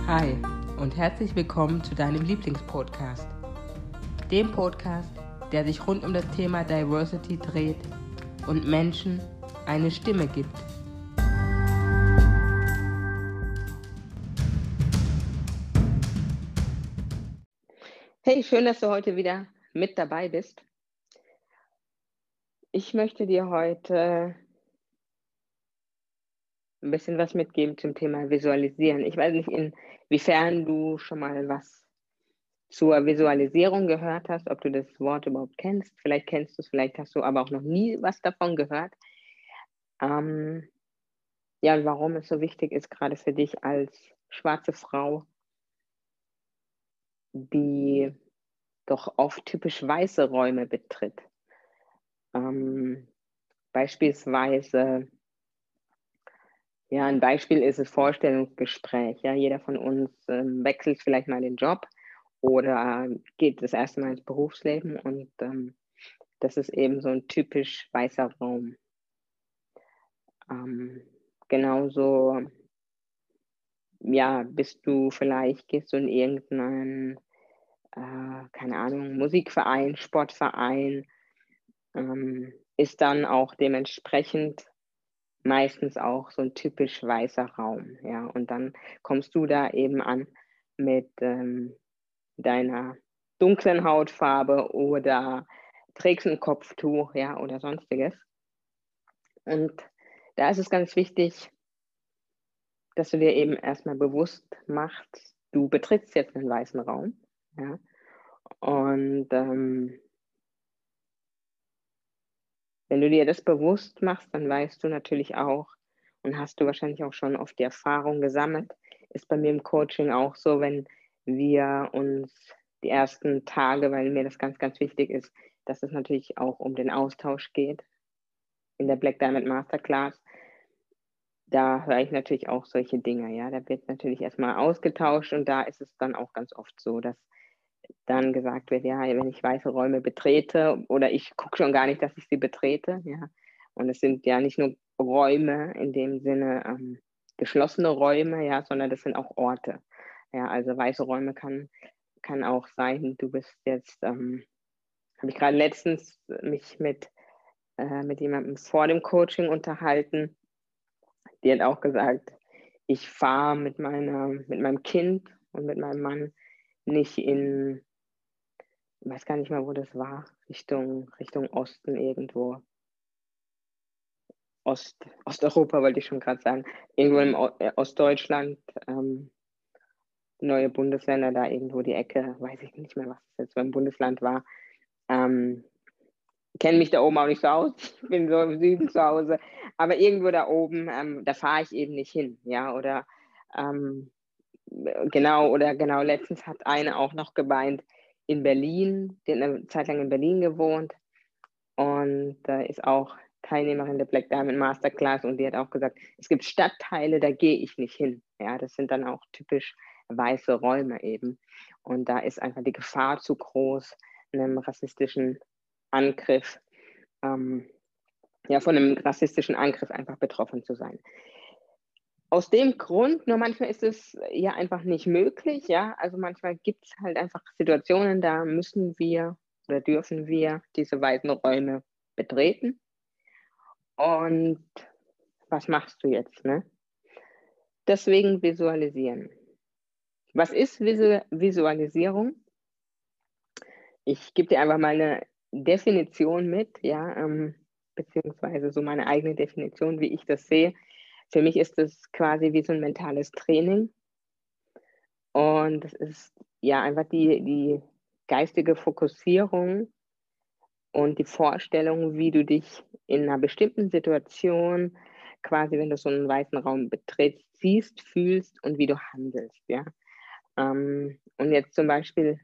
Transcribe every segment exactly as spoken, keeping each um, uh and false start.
Hi und herzlich willkommen zu deinem Lieblingspodcast, dem Podcast, der sich rund um das Thema Diversity dreht und Menschen eine Stimme gibt. Hey, schön, dass du heute wieder mit dabei bist. Ich möchte dir heute ein bisschen was mitgeben zum Thema Visualisieren. Ich weiß nicht, inwiefern du schon mal was zur Visualisierung gehört hast, ob du das Wort überhaupt kennst. Vielleicht kennst du es, vielleicht hast du aber auch noch nie was davon gehört. Ähm, ja, und warum es so wichtig ist, gerade für dich als schwarze Frau, die doch oft typisch weiße Räume betritt. Ähm, beispielsweise, ja, ein Beispiel ist das Vorstellungsgespräch. Ja, jeder von uns ähm, wechselt vielleicht mal den Job oder geht das erste Mal ins Berufsleben und ähm, das ist eben so ein typisch weißer Raum. Ähm, genauso, ja, bist du vielleicht, gehst du in irgendeinen, äh, keine Ahnung, Musikverein, Sportverein, ähm, ist dann auch dementsprechend meistens auch so ein typisch weißer Raum, ja. Und dann kommst du da eben an mit ähm, deiner dunklen Hautfarbe oder trägst ein Kopftuch, ja, oder sonstiges. Und da ist es ganz wichtig, dass du dir eben erstmal bewusst machst, du betrittst jetzt einen weißen Raum, ja. Und ähm, wenn du dir das bewusst machst, dann weißt du natürlich auch und hast du wahrscheinlich auch schon oft die Erfahrung gesammelt, ist bei mir im Coaching auch so, wenn wir uns die ersten Tage, weil mir das ganz, ganz wichtig ist, dass es natürlich auch um den Austausch geht in der Black Diamond Masterclass. Da höre ich natürlich auch solche Dinge, ja. Da wird natürlich erstmal ausgetauscht und da ist es dann auch ganz oft so, dass dann gesagt wird, ja, wenn ich weiße Räume betrete oder ich gucke schon gar nicht, dass ich sie betrete, ja. Und es sind ja nicht nur Räume in dem Sinne ähm, geschlossene Räume, ja, sondern das sind auch Orte. Ja, also weiße Räume kann, kann auch sein, du bist jetzt, ähm, habe ich gerade letztens mich mit, äh, mit jemandem vor dem Coaching unterhalten, die hat auch gesagt, ich fahre mit meiner, mit meinem Kind und mit meinem Mann nicht in, ich weiß gar nicht mehr, wo das war, Richtung, Richtung Osten irgendwo. Ost, Osteuropa wollte ich schon gerade sagen. Irgendwo im o äh, Ostdeutschland, ähm, neue Bundesländer, da irgendwo die Ecke, weiß ich nicht mehr, was das jetzt für ein Bundesland war. Ähm, kenne mich da oben auch nicht so aus. Ich bin so im Süden zu Hause. Aber irgendwo da oben, ähm, da fahre ich eben nicht hin. Ja, oder ähm, genau, oder genau, letztens hat eine auch noch gemeint, in Berlin, die hat eine Zeit lang in Berlin gewohnt und äh, ist auch Teilnehmerin der Black Diamond Masterclass und die hat auch gesagt, es gibt Stadtteile, da gehe ich nicht hin. Ja, das sind dann auch typisch weiße Räume eben. Und da ist einfach die Gefahr zu groß, einem rassistischen Angriff, ähm, ja, von einem rassistischen Angriff einfach betroffen zu sein. Aus dem Grund, nur manchmal ist es ja einfach nicht möglich, ja. Also manchmal gibt es halt einfach Situationen, da müssen wir oder dürfen wir diese weißen Räume betreten. Und was machst du jetzt, ne? Deswegen visualisieren. Was ist Visu Visualisierung? Ich gebe dir einfach mal eine Definition mit, ja, ähm, beziehungsweise so meine eigene Definition, wie ich das sehe. Für mich ist das quasi wie so ein mentales Training. Und es ist ja einfach die, die geistige Fokussierung und die Vorstellung, wie du dich in einer bestimmten Situation, quasi wenn du so einen weißen Raum betrittst, siehst, fühlst und wie du handelst, ja. Ähm, und jetzt zum Beispiel,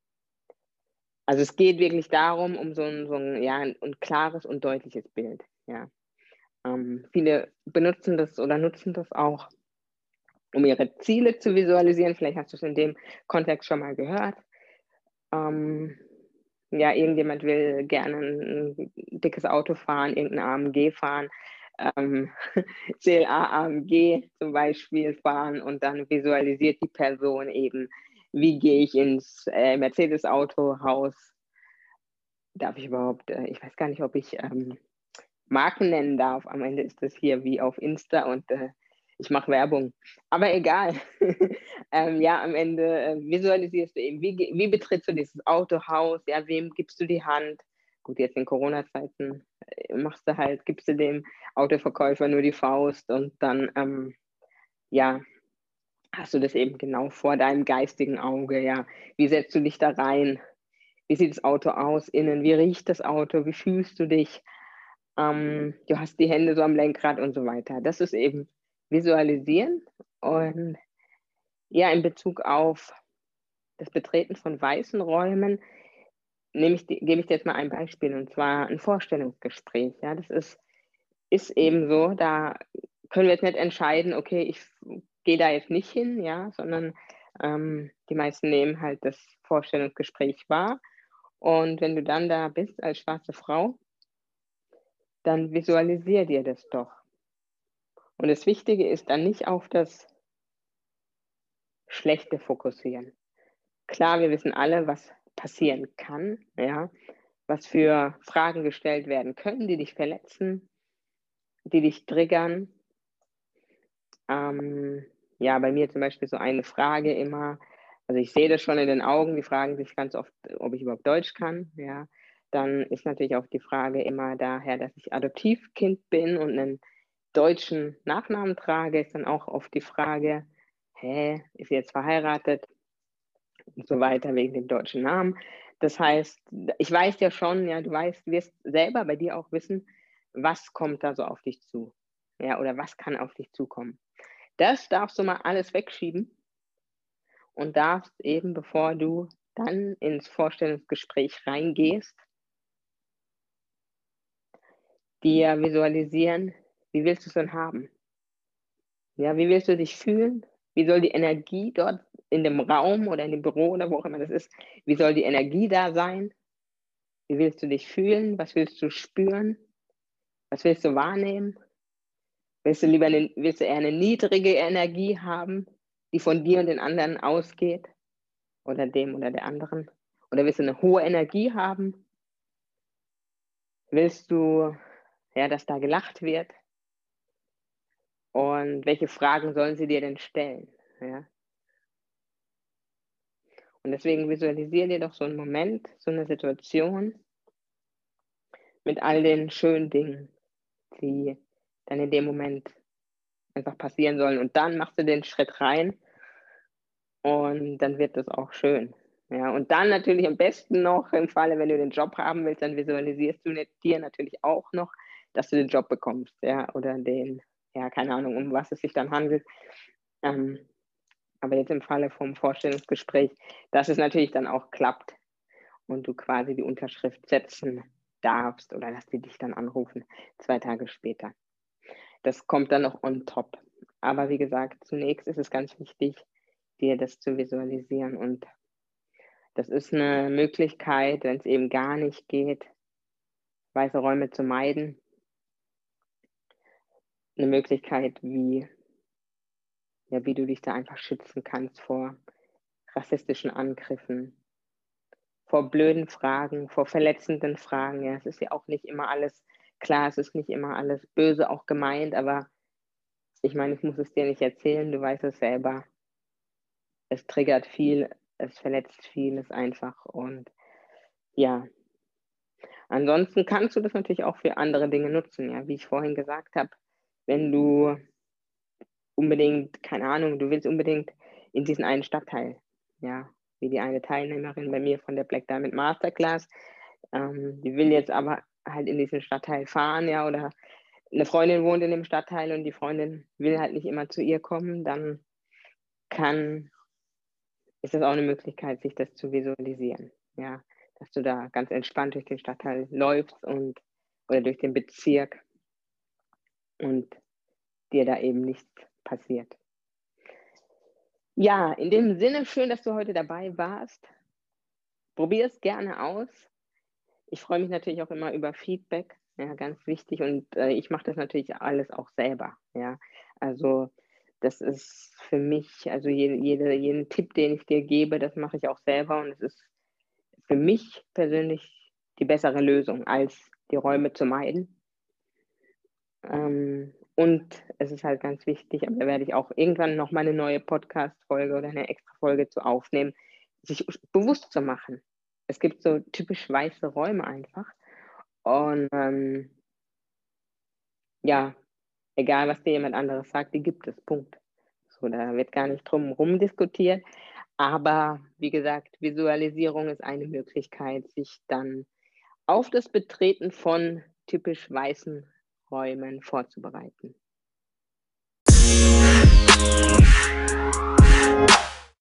also es geht wirklich darum, um so ein, so ein, ja, ein, ein klares und deutliches Bild, ja. Ähm, viele benutzen das oder nutzen das auch, um ihre Ziele zu visualisieren. Vielleicht hast du es in dem Kontext schon mal gehört. Ähm, ja, irgendjemand will gerne ein, ein dickes Auto fahren, irgendein A M G fahren. ähm, C L A A M G zum Beispiel fahren und dann visualisiert die Person eben, wie gehe ich ins äh, Mercedes-Autohaus. Darf ich überhaupt, äh, ich weiß gar nicht, ob ich ähm, Marken nennen darf. Am Ende ist das hier wie auf Insta und äh, ich mache Werbung. Aber egal. ähm, ja, am Ende äh, visualisierst du eben, wie, wie betrittst du dieses Autohaus, ja, wem gibst du die Hand? Gut, jetzt in Corona-Zeiten äh, machst du halt, gibst du dem Autoverkäufer nur die Faust und dann, ähm, ja, hast du das eben genau vor deinem geistigen Auge, ja. Wie setzt du dich da rein? Wie sieht das Auto aus innen? Wie riecht das Auto? Wie fühlst du dich? Ähm, du hast die Hände so am Lenkrad und so weiter. Das ist eben Visualisieren. Und ja, in Bezug auf das Betreten von weißen Räumen nehme ich, gebe ich dir jetzt mal ein Beispiel, und zwar ein Vorstellungsgespräch. Ja, das ist, ist eben so, da können wir jetzt nicht entscheiden, okay, ich gehe da jetzt nicht hin, ja, sondern ähm, die meisten nehmen halt das Vorstellungsgespräch wahr. Und wenn du dann da bist als schwarze Frau, dann visualisier dir das doch. Und das Wichtige ist dann nicht auf das Schlechte fokussieren. Klar, wir wissen alle, was passieren kann, ja, was für Fragen gestellt werden können, die dich verletzen, die dich triggern. Ähm, ja, bei mir zum Beispiel so eine Frage immer, also ich sehe das schon in den Augen, die fragen sich ganz oft, ob ich überhaupt Deutsch kann, ja. Dann ist natürlich auch die Frage immer daher, dass ich Adoptivkind bin und einen deutschen Nachnamen trage, ist dann auch oft die Frage, hä, ist sie jetzt verheiratet und so weiter wegen dem deutschen Namen. Das heißt, ich weiß ja schon, ja, du weißt, wirst selber bei dir auch wissen, was kommt da so auf dich zu, ja, oder was kann auf dich zukommen. Das darfst du mal alles wegschieben und darfst eben, bevor du dann ins Vorstellungsgespräch reingehst, dir visualisieren, wie willst du es denn haben? Ja, wie willst du dich fühlen? Wie soll die Energie dort in dem Raum oder in dem Büro oder wo auch immer das ist, wie soll die Energie da sein? Wie willst du dich fühlen? Was willst du spüren? Was willst du wahrnehmen? Willst du lieber eine, willst du eher eine niedrige Energie haben, die von dir und den anderen ausgeht? Oder dem oder der anderen? Oder willst du eine hohe Energie haben? Willst du, ja, dass da gelacht wird? Und welche Fragen sollen sie dir denn stellen? Ja? Und deswegen visualisiere dir doch so einen Moment, so eine Situation mit all den schönen Dingen, die dann in dem Moment einfach passieren sollen. Und dann machst du den Schritt rein und dann wird das auch schön. Ja, und dann natürlich am besten noch im Falle, wenn du den Job haben willst, dann visualisierst du dir natürlich auch noch, dass du den Job bekommst, ja, oder den, ja, keine Ahnung, um was es sich dann handelt. Ähm, aber jetzt im Falle vom Vorstellungsgespräch, dass es natürlich dann auch klappt und du quasi die Unterschrift setzen darfst oder dass die dich dann anrufen, zwei Tage später. Das kommt dann noch on top. Aber wie gesagt, zunächst ist es ganz wichtig, dir das zu visualisieren. Und das ist eine Möglichkeit, wenn es eben gar nicht geht, weiße Räume zu meiden. Eine Möglichkeit, wie, ja, wie du dich da einfach schützen kannst vor rassistischen Angriffen, vor blöden Fragen, vor verletzenden Fragen. Ja, es ist ja auch nicht immer alles klar, es ist nicht immer alles böse auch gemeint, aber ich meine, ich muss es dir nicht erzählen, du weißt es selber. Es triggert viel, es verletzt vieles einfach und ja. Ansonsten kannst du das natürlich auch für andere Dinge nutzen, ja, wie ich vorhin gesagt habe, wenn du unbedingt, keine Ahnung, du willst unbedingt in diesen einen Stadtteil, ja, wie die eine Teilnehmerin bei mir von der Black Diamond Masterclass, ähm, die will jetzt aber halt in diesen Stadtteil fahren, ja, oder eine Freundin wohnt in dem Stadtteil und die Freundin will halt nicht immer zu ihr kommen, dann kann, ist das auch eine Möglichkeit, sich das zu visualisieren, ja, dass du da ganz entspannt durch den Stadtteil läufst und oder durch den Bezirk und dir da eben nichts passiert. Ja, in dem Sinne, schön, dass du heute dabei warst. Probier es gerne aus. ich freue mich natürlich auch immer über Feedback, ja, ganz wichtig. Und äh, ich mache das natürlich alles auch selber, ja. Also das ist für mich, also jede, jede, jeden Tipp, den ich dir gebe, das mache ich auch selber. Und es ist für mich persönlich die bessere Lösung, als die Räume zu meiden. Ähm, und es ist halt ganz wichtig, aber da werde ich auch irgendwann noch mal eine neue Podcast-Folge oder eine extra Folge zu aufnehmen, sich bewusst zu machen. Es gibt so typisch weiße Räume einfach. Und ähm, ja, egal was dir jemand anderes sagt, die gibt es. Punkt. So, da wird gar nicht drum rum diskutiert. Aber wie gesagt, Visualisierung ist eine Möglichkeit, sich dann auf das Betreten von typisch weißen Räumen vorzubereiten.